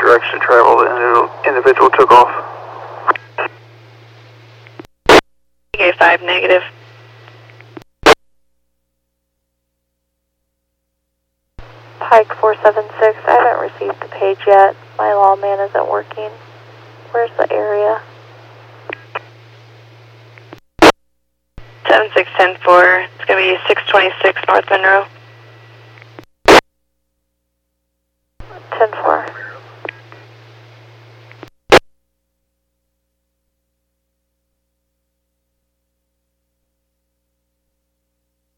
direction of travel, the individual took off. PK5 negative. Pike 476, I haven't received the page yet. My lawman isn't working. Where's the area? 7610-4, it's going to be 626 North Monroe.